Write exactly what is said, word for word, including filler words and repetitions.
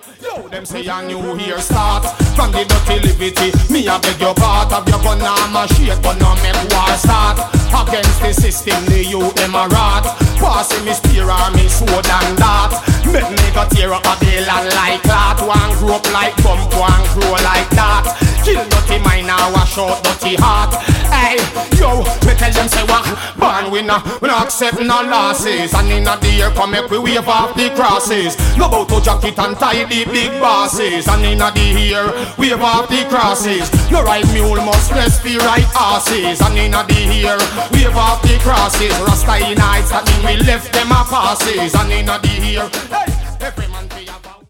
Yo, them say a new year start from the dirty liberty. Me a beg your part of your gun and my shit, but no make war start against the system. The youth them a rat, passing me spear and me sword and that. Make me go tear up a Babylon like that. One grow up like bump, one grow like that. Kill dirty mind now, wash out dirty heart. Hey, yo, me tell them say what? Born winner, we not accept no losses. And in the year come make we wave off the crosses. No bout to jacket and tie the big bosses. And in the year, wave off the crosses. No right mule must rest the right horses. And in the year, wave off the crosses. Rasta in heights, that mean we left them a passes. And in the year, hey.